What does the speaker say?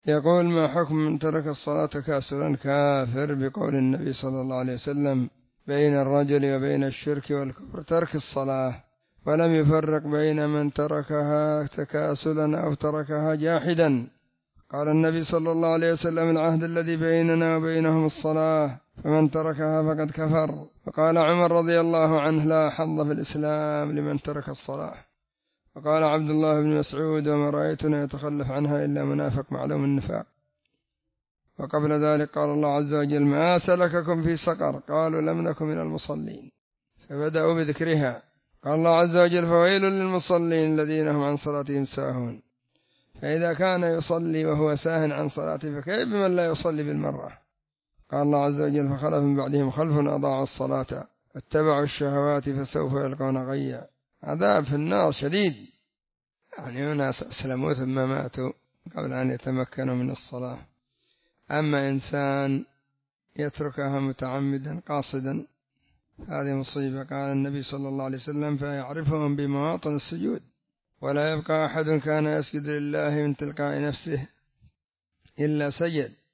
يقول: ما حكم من ترك الصلاة تكاسلا كافر؟ بقول النبي صلى الله عليه وسلم: بين الرجل وبين الشرك والكفر ترك الصلاة، ولم يفرق بين من تركها تكاسلا أو تركها جاحدا. قال النبي صلى الله عليه وسلم: العهد الذي بيننا وبينهم الصلاة، فمن تركها فقد كفر. وقال عمر رضي الله عنه: لا حظ في الإسلام لمن ترك الصلاة. وقال عبد الله بن مسعود: وما رأيتنا يتخلف عنها إلا منافق معلوم النفاق. وقبل ذلك قال الله عز وجل: ما سلككم في سقر؟ قالوا: لم نكن من المصلين، فبدأوا بذكرها. قال الله عز وجل: فويل للمصلين الذين هم عن صلاتهم ساهون. فإذا كان يصلي وهو ساهن عن صلاته، فكيف بمن لا يصلي بالمرة؟ قال الله عز وجل: فخلف من بعدهم خلف أضاعوا الصلاة واتبعوا الشهوات فسوف يلقون غيا. عذاب في النار شديد، يعني أناس أسلموا ثم ماتوا قبل أن يتمكنوا من الصلاة. أما إنسان يتركها متعمدا قاصدا هذه مصيبة. قال النبي صلى الله عليه وسلم: فيعرفهم بمواطن السجود. ولا يبقى أحد كان يسجد لله من تلقاء نفسه إلا سجد.